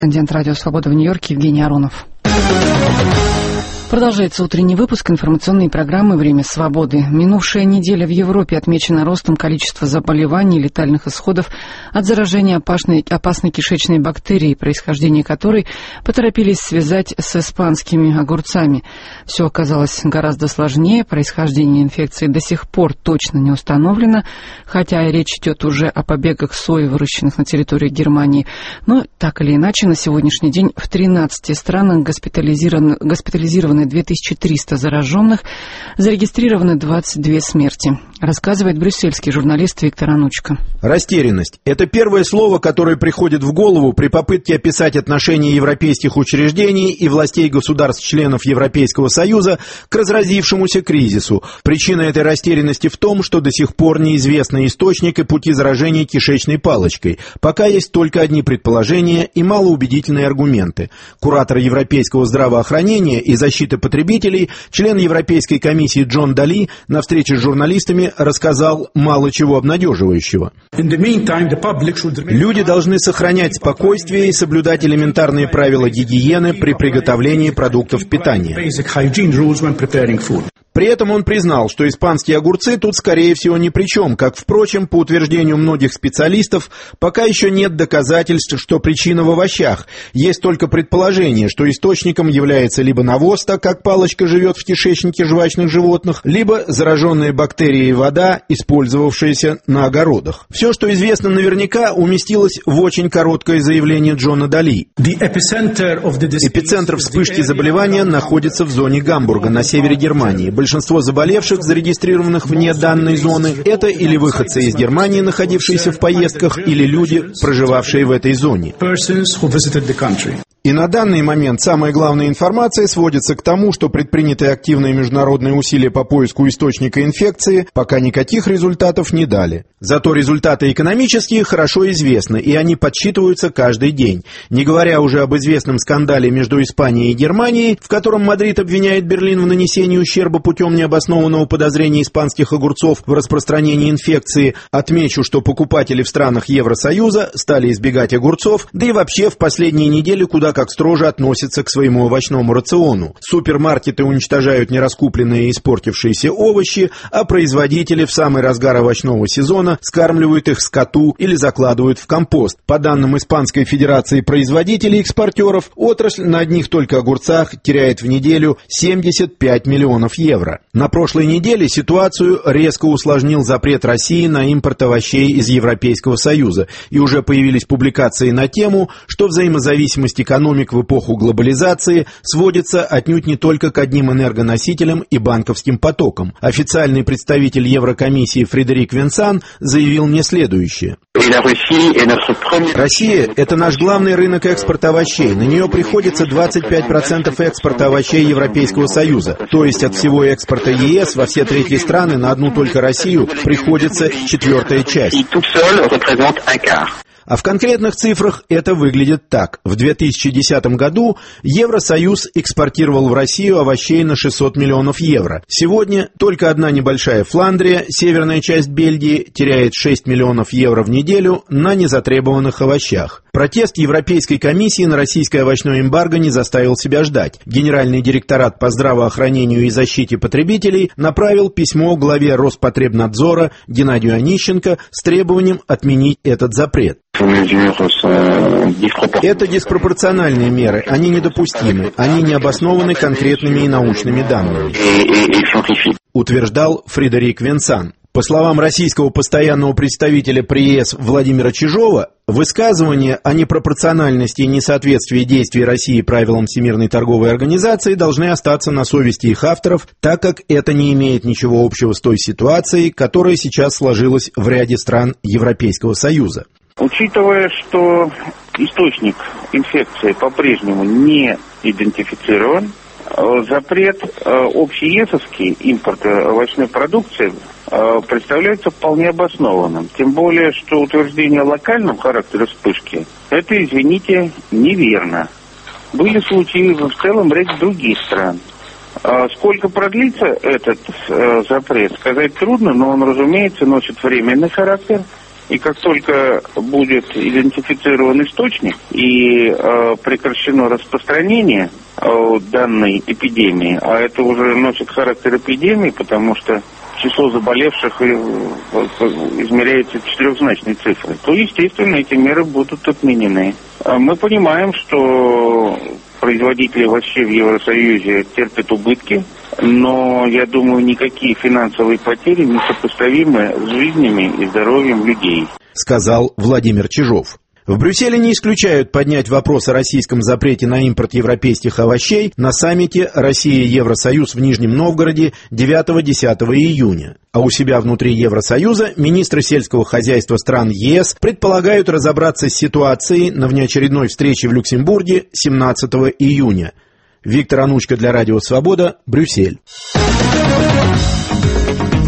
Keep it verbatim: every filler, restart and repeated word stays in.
Корреспондент Радио Свобода в Нью-Йорке Евгений Аронов. Продолжается утренний выпуск информационной программы «Время свободы». Минувшая неделя в Европе отмечена ростом количества заболеваний и летальных исходов от заражения опасной, опасной кишечной бактерией, происхождение которой поторопились связать с испанскими огурцами. Все оказалось гораздо сложнее. Происхождение инфекции до сих пор точно не установлено, хотя речь идет уже о побегах сои, выращенных на территории Германии. Но так или иначе, на сегодняшний день в тринадцати странах госпитализированы, госпитализированы две тысячи триста зараженных, зарегистрированы двадцать две смерти. Рассказывает брюссельский журналист Виктор Анучко. Растерянность – это первое слово, которое приходит в голову при попытке описать отношение европейских учреждений и властей государств-членов Европейского Союза к разразившемуся кризису. Причина этой растерянности в том, что до сих пор неизвестны источник и пути заражения кишечной палочкой. Пока есть только одни предположения и малоубедительные аргументы. Куратор европейского здравоохранения и защиты потребителей, член Европейской комиссии Джон Дали на встрече с журналистами рассказал мало чего обнадеживающего. Люди должны сохранять спокойствие и соблюдать элементарные правила гигиены при приготовлении продуктов питания. При этом он признал, что испанские огурцы тут, скорее всего, ни при чем, как, впрочем, по утверждению многих специалистов, пока еще нет доказательств, что причина в овощах. Есть только предположение, что источником является либо навоз, так как палочка живет в кишечнике жвачных животных, либо зараженные бактерией вода, использовавшаяся на огородах. Все, что известно наверняка, уместилось в очень короткое заявление Джона Дали. Эпицентр вспышки заболевания находится в зоне Гамбурга, на севере Германии. Большинство заболевших, зарегистрированных вне данной зоны, это или выходцы из Германии, находившиеся в поездках, или люди, проживавшие в этой зоне. И на данный момент самая главная информация сводится к тому, что предпринятые активные международные усилия по поиску источника инфекции пока никаких результатов не дали. Зато результаты экономические хорошо известны, и они подсчитываются каждый день. Не говоря уже об известном скандале между Испанией и Германией, в котором Мадрид обвиняет Берлин в нанесении ущерба путем необоснованного подозрения испанских огурцов в распространении инфекции. Отмечу, что покупатели в странах Евросоюза стали избегать огурцов, да и вообще в последние недели куда как строже относятся к своему овощному рациону. Супермаркеты уничтожают нераскупленные и испортившиеся овощи, а производители в самый разгар овощного сезона скармливают их скоту или закладывают в компост. По данным Испанской Федерации производителей и экспортеров, отрасль на одних только огурцах теряет в неделю семьдесят пять миллионов евро. На прошлой неделе ситуацию резко усложнил запрет России на импорт овощей из Европейского Союза, и уже появились публикации на тему, что взаимозависимость экономики в эпоху глобализации сводится отнюдь не только к одним энергоносителям и банковским потокам. Официальный представитель Еврокомиссии Фредерик Венсан заявил мне следующее. Россия – это наш главный рынок экспорта овощей. На нее приходится двадцать пять процентов экспорта овощей Европейского Союза. То есть от всего экспорта ЕС во все третьи страны на одну только Россию приходится четвертая часть. А в конкретных цифрах это выглядит так. В две тысячи десятом году Евросоюз экспортировал в Россию овощей на шестьсот миллионов евро. Сегодня только одна небольшая Фландрия, северная часть Бельгии, теряет шесть миллионов евро в неделю на незатребованных овощах. Протест Европейской комиссии на российское овощное эмбарго не заставил себя ждать. Генеральный директорат по здравоохранению и защите потребителей направил письмо главе Роспотребнадзора Геннадию Онищенко с требованием отменить этот запрет. Это диспропорциональные меры, они недопустимы, они не обоснованы конкретными и научными данными, утверждал Фредерик Венсан. По словам российского постоянного представителя при ЕС Владимира Чижова, высказывания о непропорциональности и несоответствии действий России правилам Всемирной торговой организации должны остаться на совести их авторов, так как это не имеет ничего общего с той ситуацией, которая сейчас сложилась в ряде стран Европейского Союза. Учитывая, что источник инфекции по-прежнему не идентифицирован, запрет общеесовский импорта овощной продукции представляется вполне обоснованным. Тем более, что утверждение о локальном характере вспышки – это, извините, неверно. Были случаи в целом ряде других стран. Сколько продлится этот запрет, сказать трудно, но он, разумеется, носит временный характер И как только будет идентифицирован источник и э, прекращено распространение э, данной эпидемии, а это уже носит характер эпидемии, потому что число заболевших измеряется четырехзначной цифрой, то, естественно, эти меры будут отменены. Мы понимаем, что производители вообще в Евросоюзе терпят убытки, но, я думаю, никакие финансовые потери не сопоставимы с жизнями и здоровьем людей, сказал Владимир Чижов. В Брюсселе не исключают поднять вопрос о российском запрете на импорт европейских овощей на саммите «Россия-Евросоюз» в Нижнем Новгороде девятого-десятого июня. А у себя внутри Евросоюза министры сельского хозяйства стран ЕС предполагают разобраться с ситуацией на внеочередной встрече в Люксембурге семнадцатого июня. Виктор Анучко для Радио Свобода, Брюссель.